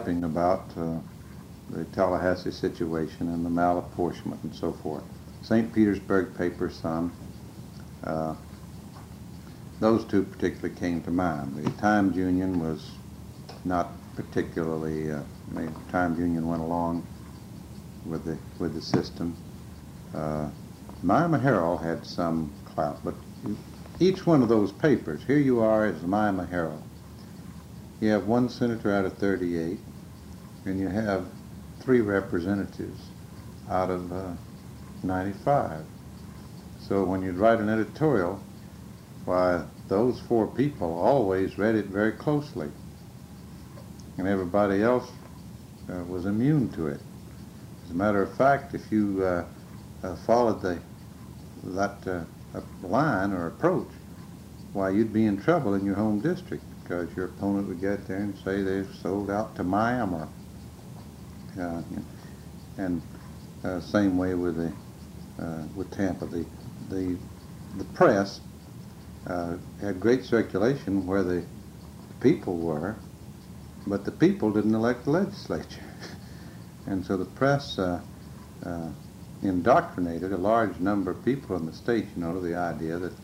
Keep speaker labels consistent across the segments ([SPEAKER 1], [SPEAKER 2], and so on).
[SPEAKER 1] typing about the Tallahassee situation and the malapportionment and so forth. St. Petersburg paper, some. Those two particularly came to mind. The Times-Union was not particularly, the Times-Union went along with the system. Miami Herald had some clout, but each one of those papers, here you are as the Miami Herald. You have one senator out of 38, and you have 3 representatives out of 95. So when you'd write an editorial, why, those 4 people always read it very closely, and everybody else was immune to it. As a matter of fact, if you followed that line or approach, why, you'd be in trouble in your home district, because your opponent would get there and say they've sold out to Miami. And same way with Tampa. The press had great circulation where the people were, but the people didn't elect the legislature. And so the press indoctrinated a large number of people in the state, to the idea that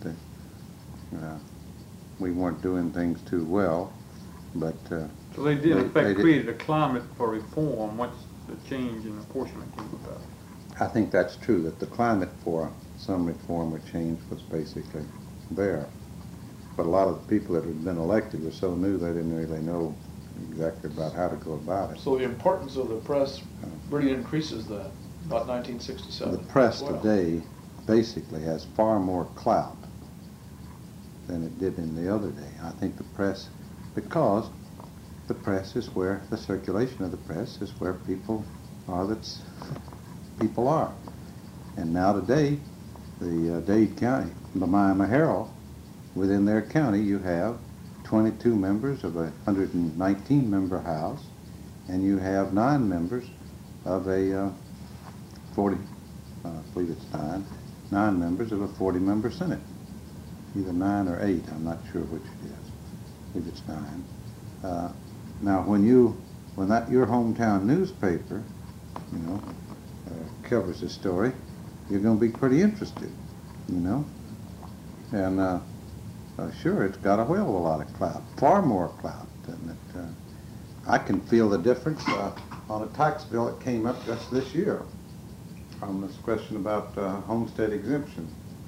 [SPEAKER 1] we weren't doing things too well. But
[SPEAKER 2] so they did, in fact, created a climate for reform once the change in apportionment came about.
[SPEAKER 1] I think that's true, that the climate for some reform or change was basically there. But a lot of the people that had been elected were so new they didn't really know exactly about how to go about it.
[SPEAKER 3] So the importance of the press really increases that, about 1967.
[SPEAKER 1] The press today basically has far more clout than it did in the other day. I think the press, because the press is where, the circulation of the press is where people are, people are. And now today, the Dade County, the Miami Herald, within their county you have 22 members of a 119-member House, and you have 9 members of a 40, I believe it's 9 members of a 40-member Senate. Either 9 or 8, I'm not sure which it is. I believe it's 9. Now, when your hometown newspaper, covers the story, you're going to be pretty interested, And sure, it's got a whale of a lot of clout, far more clout than it. I can feel the difference on a tax bill that came up just this year on this question about homestead exemption.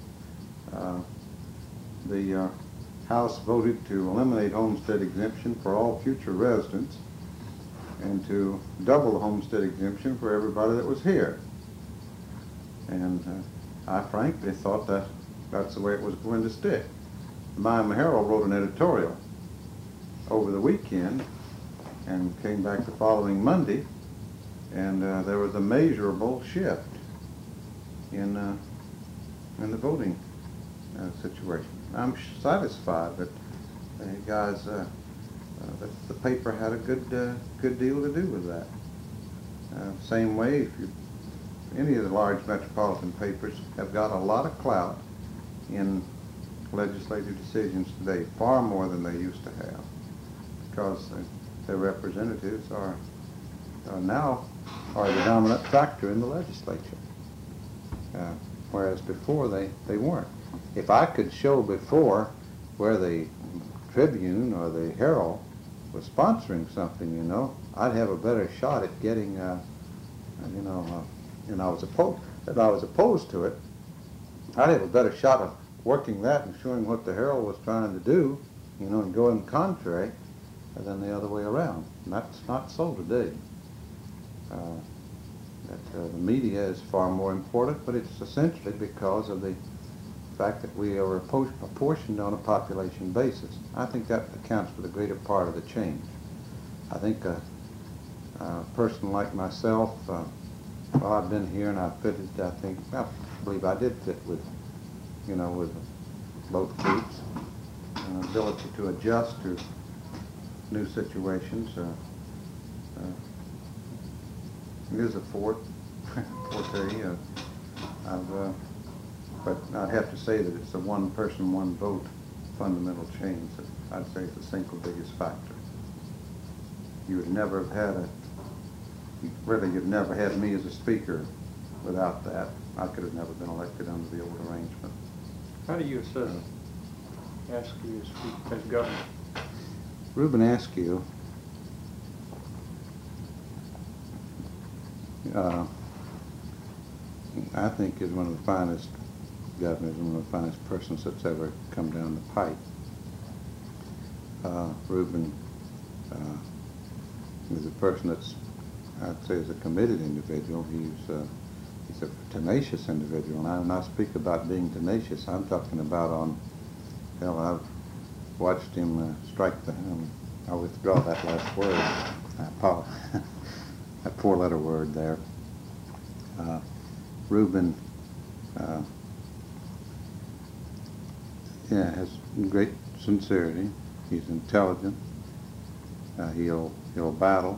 [SPEAKER 1] The House voted to eliminate homestead exemption for all future residents and to double the homestead exemption for everybody that was here. And I frankly thought that that's the way it was going to stick. The Miami Herald wrote an editorial over the weekend and came back the following Monday, and there was a measurable shift in the voting situation. I'm satisfied that that the paper had a good deal to do with that. Same way, if any of the large metropolitan papers have got a lot of clout in legislative decisions today, far more than they used to have, because their representatives are now the dominant factor in the legislature, whereas before they weren't. If I could show before where the Tribune or the Herald was sponsoring something, I'd have a better shot at getting, and I was opposed to it. I'd have a better shot of working that and showing what the Herald was trying to do, and going contrary than the other way around. And that's not so today. The media is far more important, but it's essentially because of the fact that we are apportioned on a population basis. I think that accounts for the greater part of the change. I think a person like myself, well, I've been here and I've fitted, I believe I did fit with both groups. Ability to adjust to new situations is a forte. But I'd have to say that it's a one person, one vote fundamental change that I'd say is the single biggest factor. you would never have had really you'd never had me as a speaker without that. I could have never been elected under the old arrangement.
[SPEAKER 2] How do you assess Askew as governor?
[SPEAKER 1] Reuben Askew, I think is one of the finest governors and one of the finest persons that's ever come down the pipe. Reuben is a person that's, I'd say, is a committed individual. He's a tenacious individual. And when I speak about being tenacious, I'm talking about well, I've watched him strike the, I withdraw that last word. I apologize. That four-letter word there. Reuben has great sincerity. He's intelligent. He'll battle.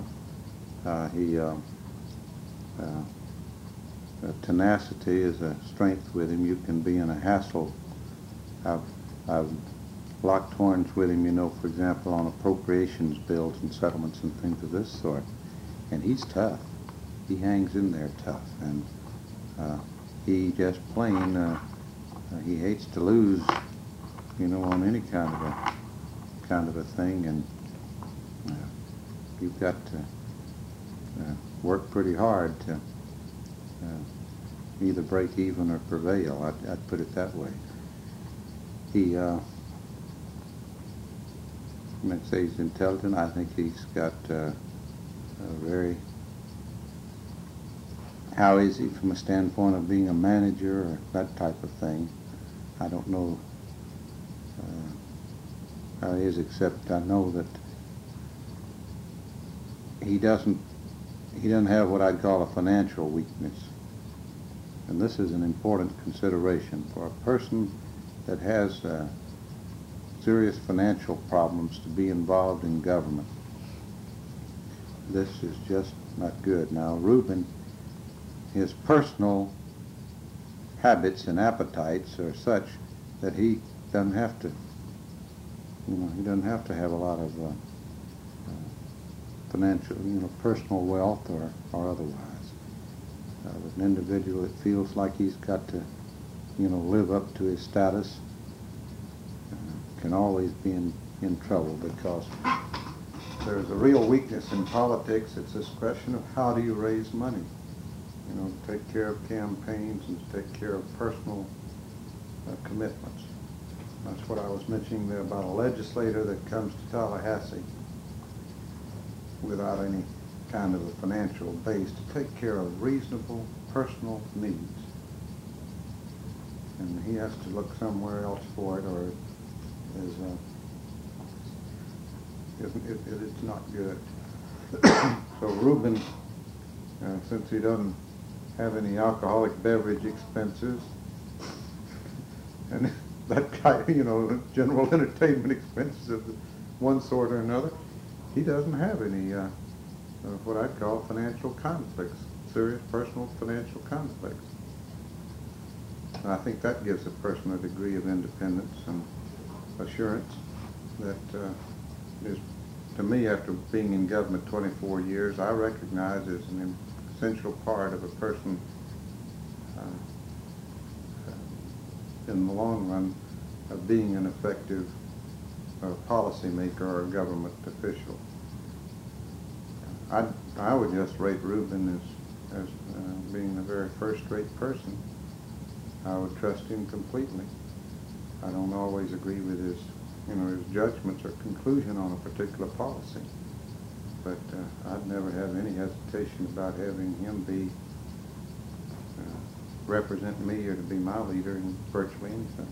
[SPEAKER 1] Tenacity is a strength with him. You can be in a hassle. I've locked horns with him, you know, for example, on appropriations bills and settlements and things of this sort. And he's tough. He hangs in there tough. And he just plain, he hates to lose, you know, on any kind of a thing. And you've got to work pretty hard to either break even or prevail. I'd put it that way. I'd say he's intelligent. I think he's got a very, how is he from a standpoint of being a manager or that type of thing? I don't know how he is, except I know that he doesn't have what I'd call a financial weakness. And this is an important consideration for a person that has serious financial problems to be involved in government. This is just not good. Now, Reuben, his personal habits and appetites are such that he doesn't have to, he doesn't have to have a lot of financial, personal wealth or otherwise. With an individual that feels like he's got to, live up to his status, can always be in trouble, because there's a real weakness in politics. It's this question of how do you raise money, to take care of campaigns and to take care of personal commitments. That's what I was mentioning there about a legislator that comes to Tallahassee without any kind of a financial base to take care of reasonable personal needs. And he has to look somewhere else for it, or it's not good. So Reuben, since he doesn't have any alcoholic beverage expenses, and that kind, general entertainment expenses of one sort or another, he doesn't have any what I'd call financial conflicts, serious personal financial conflicts. And I think that gives a person a degree of independence and assurance that is, to me, after being in government 24 years, I recognize as an essential part of a person in the long run of being an effective policymaker or government official. I would just rate Reuben as being a very first-rate person. I would trust him completely. I don't always agree with his judgments or conclusion on a particular policy, but I'd never have any hesitation about having him be represent me or to be my leader in virtually anything.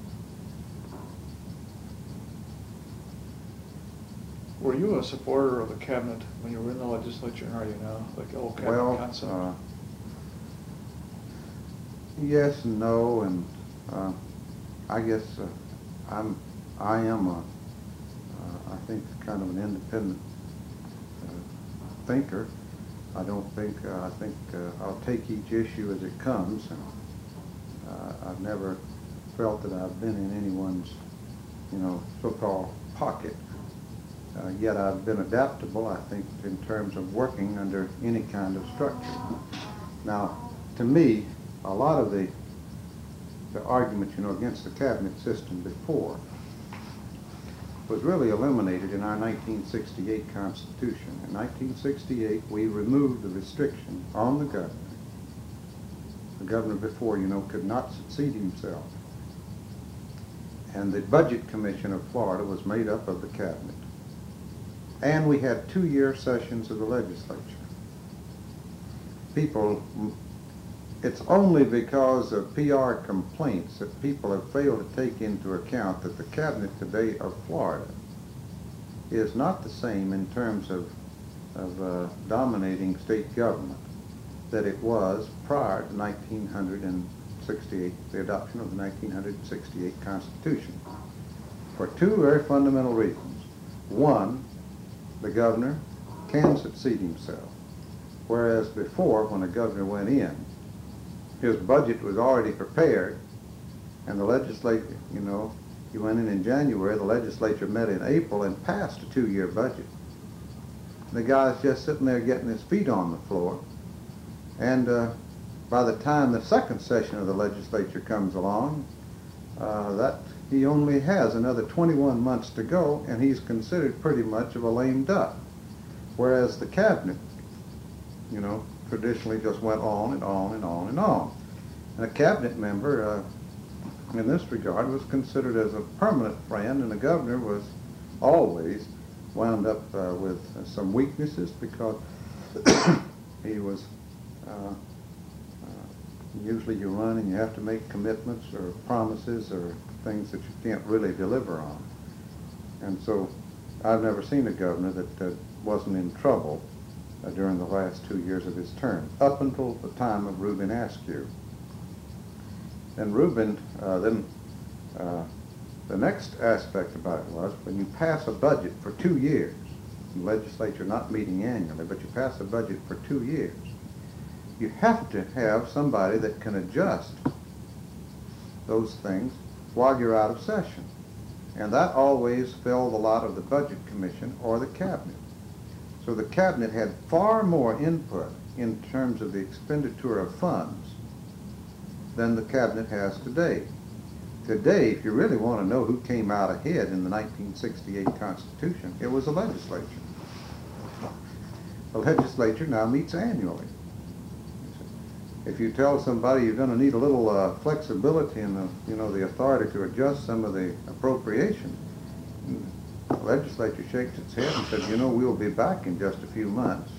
[SPEAKER 3] Were you a supporter of the cabinet when you were in the legislature, and are you now, like the old cabinet concept?
[SPEAKER 1] Yes and no, and I guess I am I think kind of an independent thinker. I think I'll take each issue as it comes, and I've never felt that I've been in anyone's, so-called pocket. Yet I've been adaptable, I think, in terms of working under any kind of structure. Now, to me, a lot of the arguments, against the cabinet system before was really eliminated in our 1968 Constitution. In 1968, we removed the restriction on the governor. The governor before, could not succeed himself. And the Budget Commission of Florida was made up of the cabinet. And we had 2-year sessions of the legislature. It's only because of PR complaints that people have failed to take into account that the cabinet today of Florida is not the same in terms of dominating state government that it was prior to 1968, the adoption of the 1968 Constitution, for 2 very fundamental reasons. One, the governor can succeed himself, whereas before, when a governor went in, his budget was already prepared, and the legislature, he went in January, the legislature met in April and passed a 2-year budget. The guy's just sitting there getting his feet on the floor, and by the time the second session of the legislature comes along, he only has another 21 months to go, and he's considered pretty much of a lame duck. Whereas the cabinet, traditionally just went on and on and on and on. And a cabinet member, in this regard, was considered as a permanent friend, and the governor was always wound up with some weaknesses because he was usually you run and you have to make commitments or promises or things that you can't really deliver on. And so I've never seen a governor that wasn't in trouble during the last 2 years of his term, up until the time of Reuben Askew. And Reuben, the next aspect about it was when you pass a budget for 2 years, the legislature not meeting annually, but you pass a budget for 2 years, you have to have somebody that can adjust those things while you're out of session. And that always fell the lot of the Budget Commission or the cabinet. So the cabinet had far more input in terms of the expenditure of funds than the cabinet has today. Today, if you really want to know who came out ahead in the 1968 Constitution, it was the legislature. The legislature now meets annually. If you tell somebody you're going to need a little flexibility in the authority to adjust some of the appropriation, the legislature shakes its head and says, we'll be back in just a few months.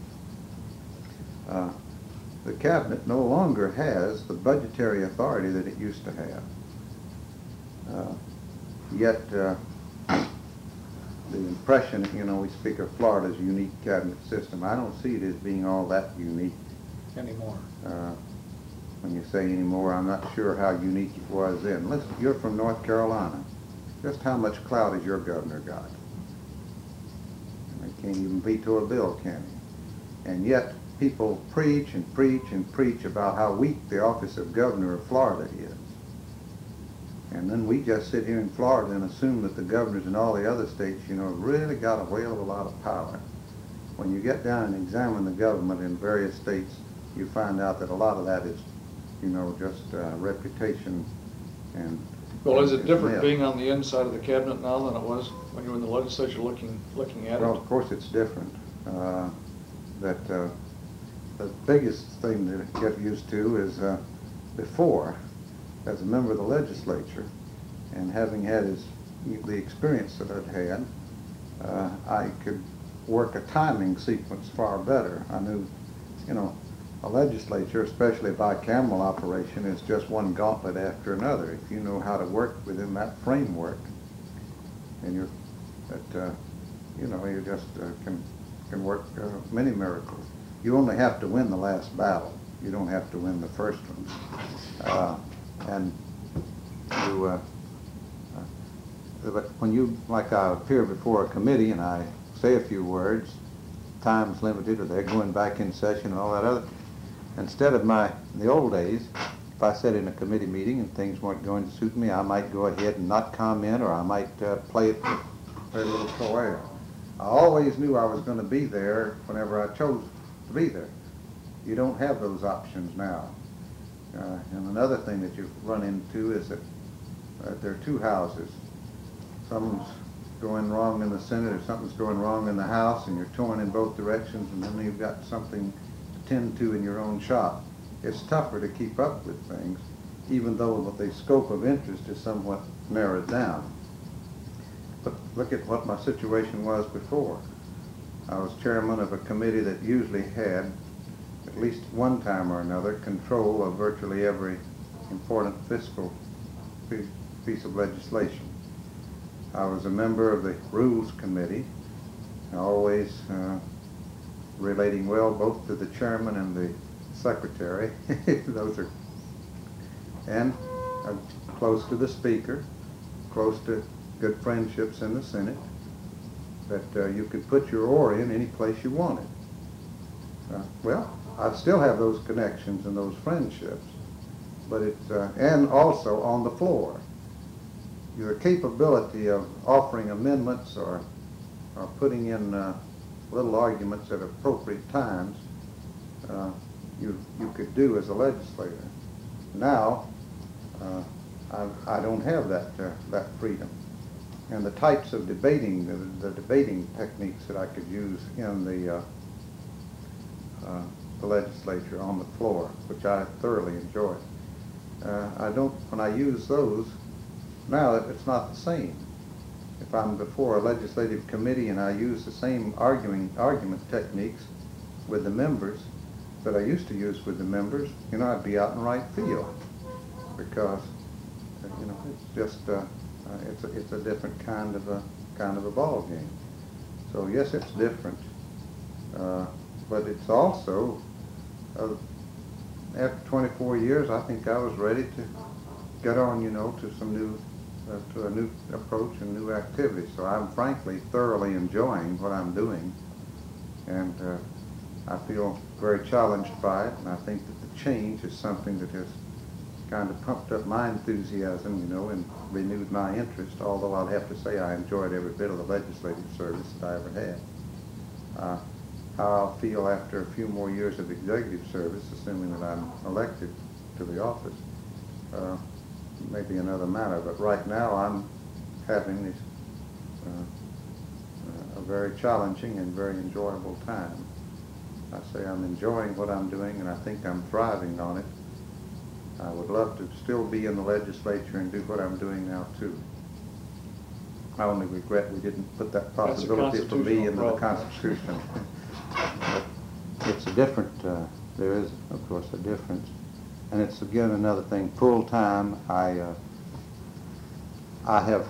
[SPEAKER 1] The cabinet no longer has the budgetary authority that it used to have. Yet the impression, we speak of Florida's unique cabinet system. I don't see it as being all that unique
[SPEAKER 3] anymore.
[SPEAKER 1] When you say anymore, I'm not sure how unique it was then. Listen, you're from North Carolina. Just how much clout has your governor got? He can't even veto a bill, can he? And yet people preach and preach and preach about how weak the office of governor of Florida is. And then we just sit here in Florida and assume that the governors in all the other states, really got a whale of a lot of power. When you get down and examine the government in various states, you find out that a lot of that is, just reputation and...
[SPEAKER 3] Well, is it different being on the inside of the cabinet now than it was when you were in the legislature looking at it?
[SPEAKER 1] Well, of course it's different. The biggest thing to get used to is before, as a member of the legislature, and having had the experience that I'd had, I could work a timing sequence far better. I knew, a legislature, especially bicameral operation, is just one gauntlet after another. If you know how to work within that framework, and you just can work many miracles. You only have to win the last battle. You don't have to win the first one. But when I appear before a committee and I say a few words, time's limited, or they're going back in session and all that other. Instead of in the old days, if I sat in a committee meeting and things weren't going to suit me, I might go ahead and not comment, or I might play it very little co-air. I always knew I was going to be there whenever I chose to be there. You don't have those options now. And another thing that you run into is that there are two houses. Something's going wrong in the Senate or something's going wrong in the House, and you're torn in both directions, and then you've got something to tend to in your own shop. It's tougher to keep up with things, even though the scope of interest is somewhat narrowed down. But look at what my situation was before. I was chairman of a committee that usually had, at least one time or another, control of virtually every important fiscal piece of legislation. I was a member of the Rules Committee, always relating well both to the chairman and the secretary. And close to the speaker, close to good friendships in the Senate, that you could put your oar in any place you wanted. Well, I still have those connections and those friendships, but and also on the floor. Your capability of offering amendments or putting in little arguments at appropriate times, you could do as a legislator. Now, I don't have that freedom. And the types of debating, the debating techniques that I could use in the legislature on the floor, which I thoroughly enjoy. When I use those, now it's not the same. If I'm before a legislative committee and I use the same argument techniques with the members that I used to use with the members, I'd be out in right field, because it's just it's a different kind of a ball game. So yes, it's different, but it's also after 24 years, I think I was ready to get on, to some new to a new approach and new activity. So I'm frankly thoroughly enjoying what I'm doing, and I feel very challenged by it, and I think that the change is something that has kind of pumped up my enthusiasm, and renewed my interest, although I'll have to say I enjoyed every bit of the legislative service that I ever had. How I'll feel after a few more years of executive service, assuming that I'm elected to the office, may be another matter, but right now I'm having this a very challenging and very enjoyable time. I say I'm enjoying what I'm doing, and I think I'm thriving on it. I would love to still be in the legislature and do what I'm doing now too. I only regret we didn't put that possibility for me into the Constitution. But it's a different, there is of course a difference. And it's again another thing, full time. I have,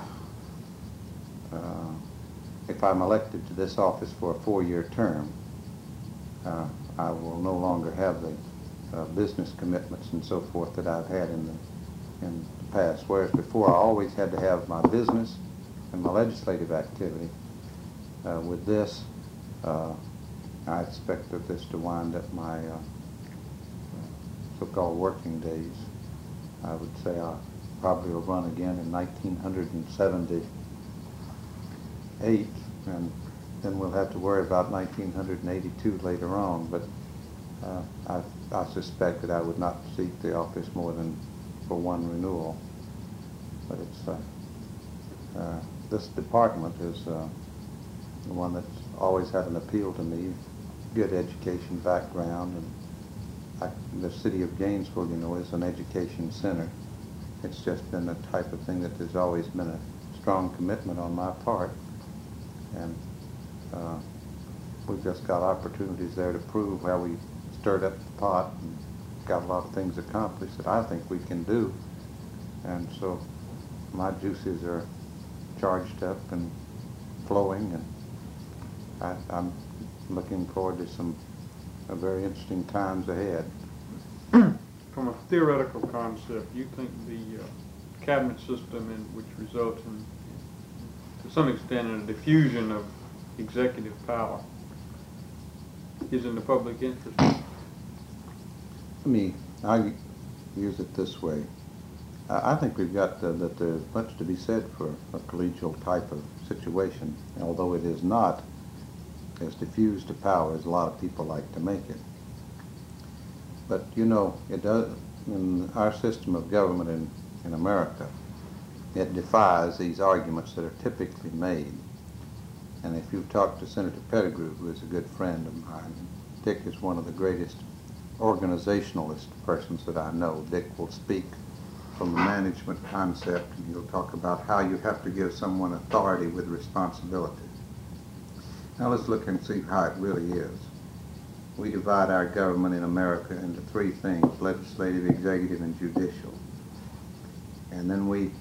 [SPEAKER 1] if I'm elected to this office for a 4-year term, I will no longer have the business commitments and so forth that I've had in the past. Whereas before I always had to have my business and my legislative activity. With this, I expect that this to wind up my so-called working days. I would say I probably will run again in 1978, and then we'll have to worry about 1982 later on, but I suspect that I would not seek the office more than for one renewal. But it's this department is the one that's always had an appeal to me, good education background, and the city of Gainesville, is an education center. It's just been the type of thing that there's always been a strong commitment on my part, and we've just got opportunities there to prove how we stirred up the pot and got a lot of things accomplished that I think we can do. And so my juices are charged up and flowing, and I'm looking forward to some very interesting times ahead.
[SPEAKER 2] From a theoretical concept, you think the cabinet system, which results in, to some extent, in a diffusion of executive power, is in the public interest?
[SPEAKER 1] I use it this way. I think we've got that there's much to be said for a collegial type of situation, although it is not as diffused a power as a lot of people like to make it. But you know, it does, in our system of government in America, it defies these arguments that are typically made. And if you've talked to Senator Pettigrew, who is a good friend of mine, Dick is one of the greatest organizationalist persons that I know. Dick will speak from the management concept, and he'll talk about how you have to give someone authority with responsibility. Now let's look and see how it really is. We divide our government in America into three things: legislative, executive, and judicial. And then we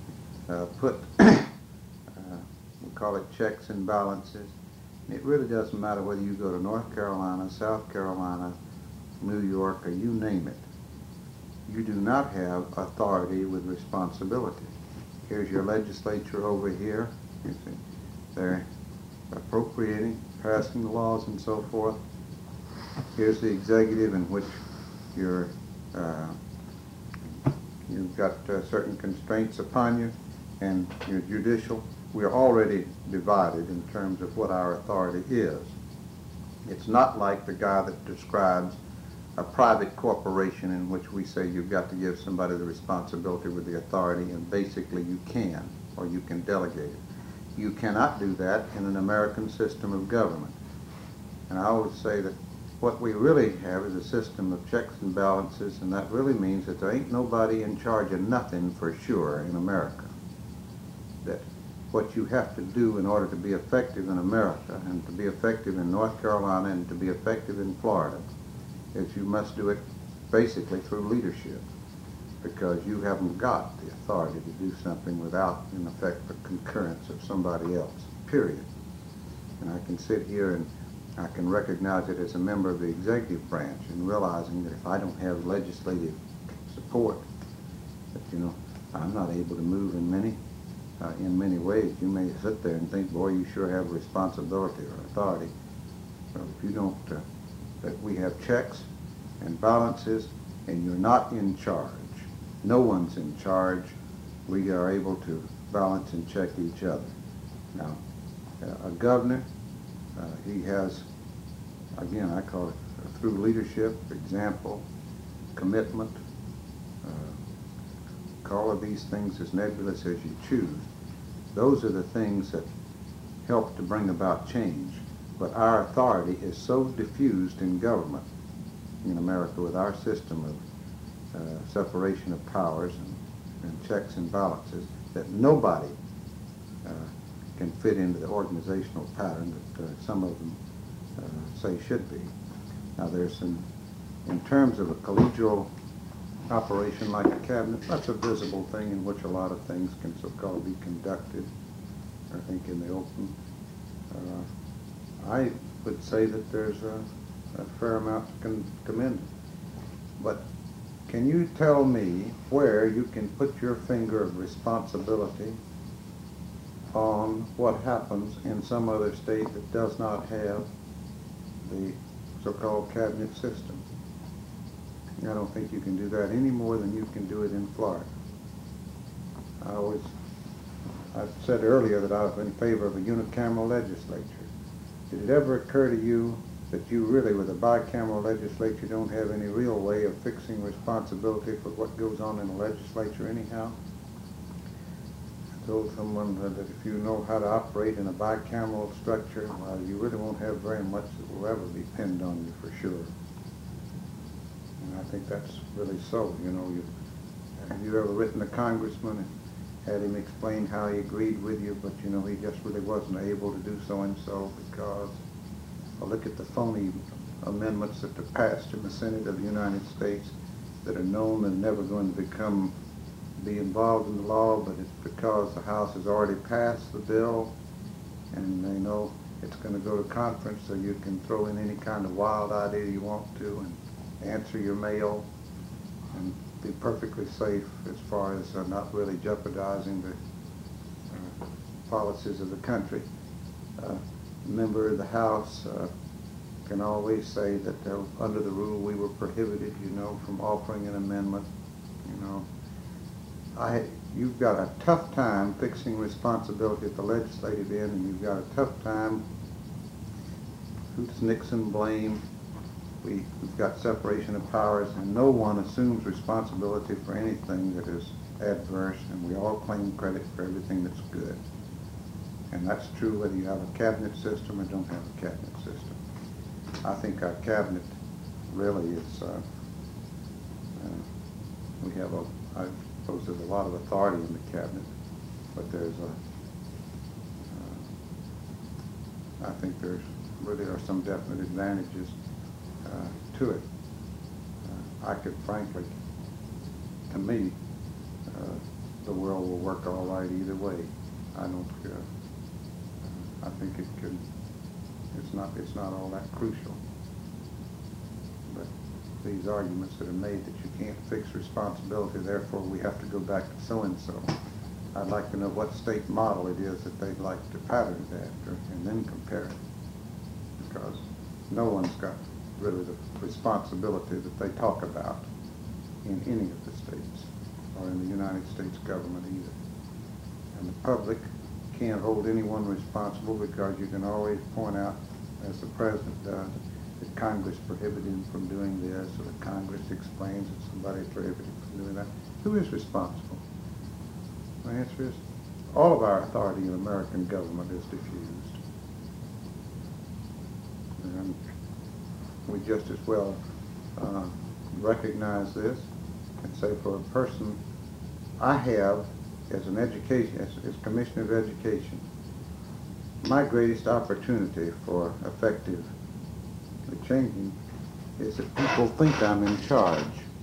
[SPEAKER 1] we call it checks and balances. And it really doesn't matter whether you go to North Carolina, South Carolina, New York, or you name it. You do not have authority with responsibility. Here's your legislature over here. You see, they're appropriating, passing the laws and so forth. Here's the executive, in which you've got certain constraints upon you, and your judicial. We're already divided in terms of what our authority is. It's not like the guy that describes a private corporation in which we say you've got to give somebody the responsibility with the authority, and basically you can, or you can delegate it. You cannot do that in an American system of government. And I always say that what we really have is a system of checks and balances, and that really means that there ain't nobody in charge of nothing for sure in America. That what you have to do in order to be effective in America, and to be effective in North Carolina, and to be effective in Florida, is you must do it basically through leadership, because you haven't got the authority to do something without, in effect, the concurrence of somebody else, period. And I can sit here and I can recognize it as a member of the executive branch, and realizing that if I don't have legislative support, that, you know, I'm not able to move in many ways. You may sit there and think, boy, you sure have responsibility or authority. So if you don't, that we have checks and balances, and you're not in charge. No one's in charge. We are able to balance and check each other. Now, a governor, he has, again, I call it through leadership, example, commitment, call of these things as nebulous as you choose. Those are the things that help to bring about change. But our authority is so diffused in government in America, with our system of separation of powers and checks and balances, that nobody can fit into the organizational pattern that some of them say should be. Now there's some, in terms of a collegial operation like a cabinet, that's a visible thing in which a lot of things can so-called be conducted, I think, in the open. I would say that there's a fair amount to commend. But can you tell me where you can put your finger of responsibility on what happens in some other state that does not have the so-called cabinet system? I don't think you can do that any more than you can do it in Florida. I said earlier that I was in favor of a unicameral legislature. Did it ever occur to you that you really, with a bicameral legislature, don't have any real way of fixing responsibility for what goes on in the legislature anyhow? I told someone that if you know how to operate in a bicameral structure, well, you really won't have very much that will ever depend on you for sure. And I think that's really so. You know, have you ever written a congressman and had him explain how he agreed with you, but you know he just really wasn't able to do so and so because, well, look at the phony amendments that are passed in the Senate of the United States that are known and never going to be involved in the law, but it's because the House has already passed the bill and they know it's going to go to conference, so you can throw in any kind of wild idea you want to and answer your mail and be perfectly safe as far as not really jeopardizing the policies of the country. A member of the House can always say that under the rule we were prohibited, you know, from offering an amendment. You know, you've got a tough time fixing responsibility at the legislative end, and you've got a tough time who's Nixon blame. We've got separation of powers, and no one assumes responsibility for anything that is adverse, and we all claim credit for everything that's good. And that's true whether you have a cabinet system or don't have a cabinet system. I think our cabinet really is, we have I suppose there's a lot of authority in the cabinet, but there's I think there really are some definite advantages to it. I could frankly, to me, the world will work all right either way. I don't. I think it could. It's not all that crucial. But these arguments that are made that you can't fix responsibility, therefore we have to go back to so and so. I'd like to know what state model it is that they'd like to pattern it after, and then compare it. Because no one's got really the responsibility that they talk about in any of the states or in the United States government either. And the public can't hold anyone responsible because you can always point out, as the president does, that Congress prohibited him from doing this, or that Congress explains that somebody prohibited him from doing that. Who is responsible? My answer is, all of our authority in American government is diffused. And we just as well recognize this and say, for a person I have as an education, as Commissioner of Education, my greatest opportunity for effectively changing is that people think I'm in charge.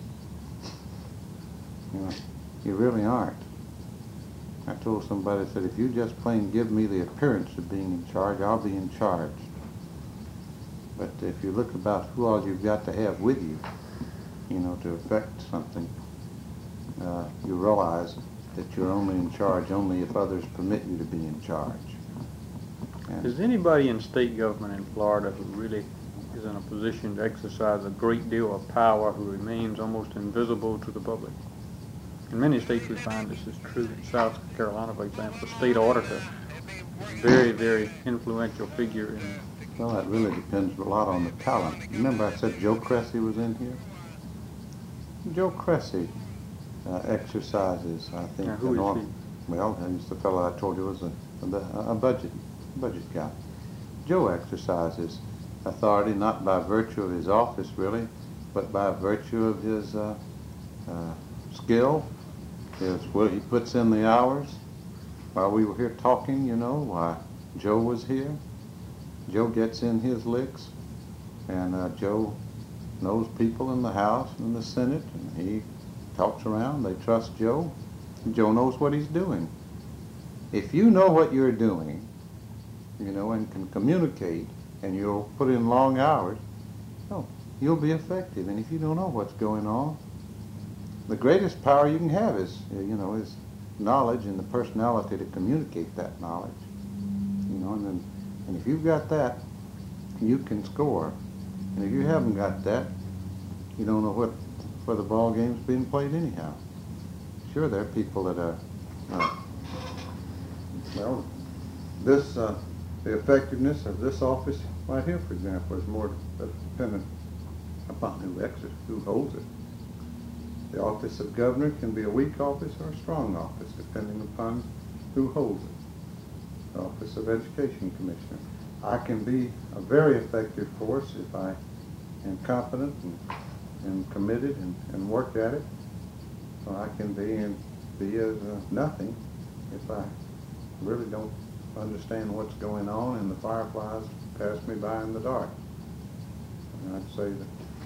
[SPEAKER 1] You know, you really aren't. I told somebody, I said, if you just plain give me the appearance of being in charge, I'll be in charge. But if you look about who all you've got to have with you, you know, to affect something, you realize that you're only in charge only if others permit you to be in charge. And
[SPEAKER 2] is anybody in state government in Florida who really is in a position to exercise a great deal of power who remains almost invisible to the public? In many states we find this is true. In South Carolina, for example, the state auditor is a very, very influential figure in.
[SPEAKER 1] Well, that really depends a lot on the talent. Remember I said Joe Cressy was in here? Joe Cressy exercises, I think.
[SPEAKER 2] Now, who is he?
[SPEAKER 1] Well, he's the fellow I told you was a budget guy. Joe exercises authority not by virtue of his office, really, but by virtue of his skill. Well, he puts in the hours. While we were here talking, you know, why Joe was here. Joe gets in his licks, and Joe knows people in the House and the Senate, and he talks around. They trust Joe. Joe knows what he's doing. If you know what you're doing, you know, and can communicate, and you'll put in long hours, oh, you'll be effective. And if you don't know what's going on, the greatest power you can have is, you know, is knowledge and the personality to communicate that knowledge. You know, and if you've got that, you can score. And if you haven't got that, you don't know where the ball game's being played anyhow. Sure, there are people that are, well, this, the effectiveness of this office right here, for example, is more dependent upon who holds it. The office of governor can be a weak office or a strong office, depending upon who holds it. The office of education commissioner. I can be a very effective force if I am competent and committed and work at it. So I can be as nothing if I really don't understand what's going on and the fireflies pass me by in the dark. And I'd say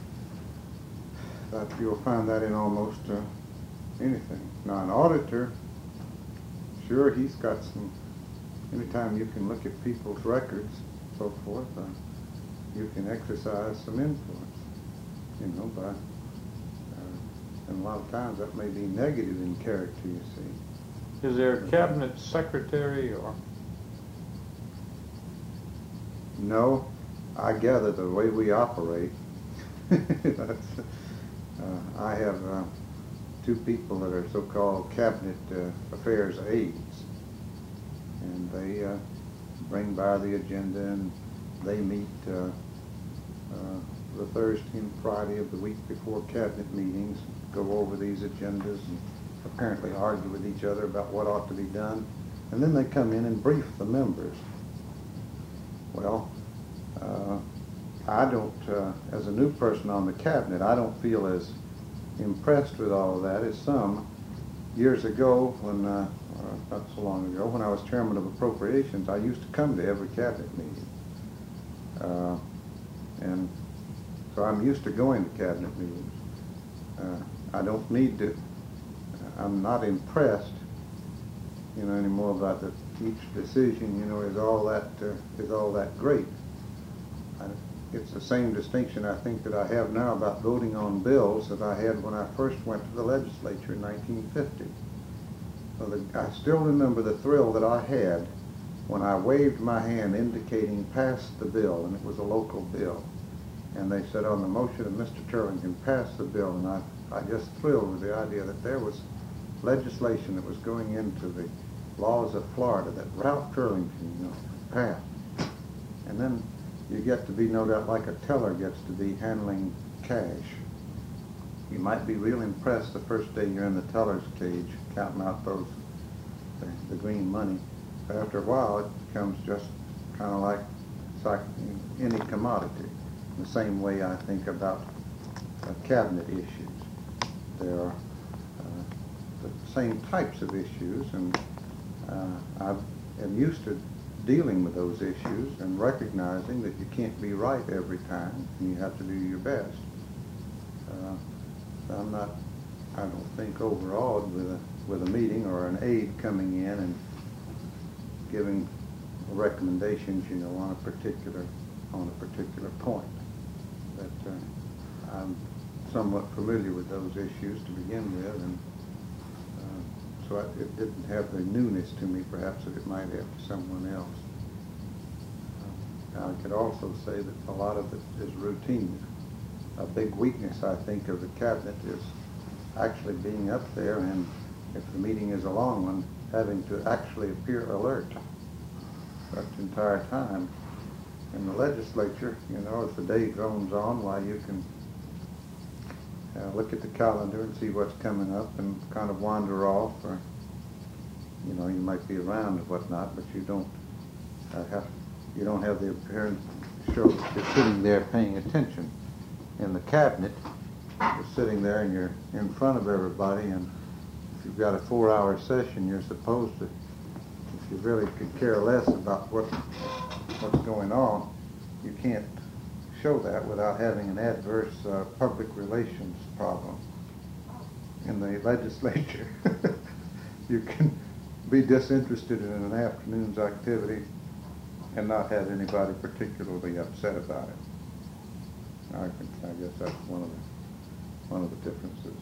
[SPEAKER 1] that you'll find that in almost anything. Now an auditor, sure, he's got some, anytime you can look at people's records, so forth, you can exercise some influence, you know, by, and a lot of times that may be negative in character, you see.
[SPEAKER 2] Is there a cabinet secretary or?
[SPEAKER 1] No, I gather the way we operate, I have two people that are so-called cabinet affairs aides, and they bring by the agenda and They meet the Thursday and Friday of the week before cabinet meetings, go over these agendas and apparently argue with each other about what ought to be done. And then they come in and brief the members. Well, I don't, as a new person on the cabinet, I don't feel as impressed with all of that as some. Years ago, when, not so long ago, when I was chairman of appropriations, I used to come to every cabinet meeting. And so I'm used to going to cabinet meetings. I don't need to, I'm not impressed, anymore about that each decision, is all that great. It's the same distinction I think that I have now about voting on bills that I had when I first went to the legislature in 1950. So I still remember the thrill that I had when I waved my hand indicating pass the bill, and it was a local bill. And they said on the motion of Mr. Turlington, pass the bill, and I just thrilled with the idea that there was legislation that was going into the laws of Florida that Ralph Turlington, passed. And then you get to be, no doubt, like a teller gets to be handling cash. You might be real impressed the first day you're in the teller's cage, counting out the green money. But after a while, it becomes just kind of like any commodity. In the same way I think about cabinet issues. There are the same types of issues, and I am used to dealing with those issues and recognizing that you can't be right every time, and you have to do your best. I don't think overawed with a meeting or an aide coming in and giving recommendations, on a particular point. That I'm somewhat familiar with those issues to begin with, and so it didn't have the newness to me, perhaps, that it might have to someone else. I could also say that a lot of it is routine. A big weakness, I think, of the cabinet is actually being up there, and if the meeting is a long one, having to actually appear alert that entire time. In the legislature, as the day drones on, why you can look at the calendar and see what's coming up and kind of wander off, or you might be around and whatnot, but you don't have the appearance to show that you're sitting there paying attention. In the cabinet, you're sitting there and you're in front of everybody, and if you've got a 4-hour session, you're supposed to, if you really could care less about what's going on, you can't show that without having an adverse public relations problem. In the legislature, you can be disinterested in an afternoon's activity and not have anybody particularly upset about it. I guess that's one of the differences.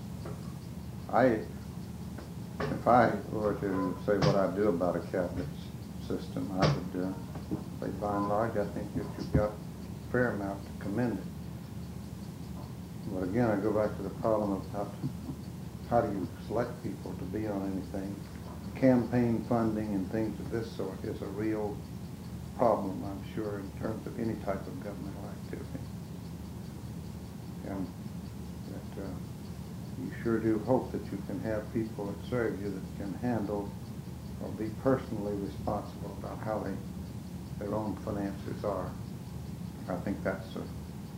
[SPEAKER 1] If I were to say what I do about a cabinet system, I would say, by and large, I think that you've got a fair amount to commend it. But again, I go back to the problem of how do you select people to be on anything. Campaign funding and things of this sort is a real problem, I'm sure, in terms of any type of governmental activity. And that you sure do hope that you can have people that serve you that can handle or be personally responsible about how their own finances are. I think that's a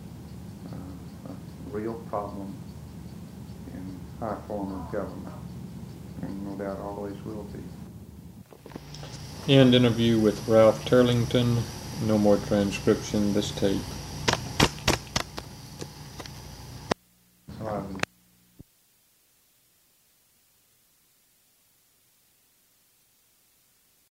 [SPEAKER 1] real problem in our form of government, and no doubt always will be.
[SPEAKER 2] End interview with Ralph Turlington. No more transcription. This tape.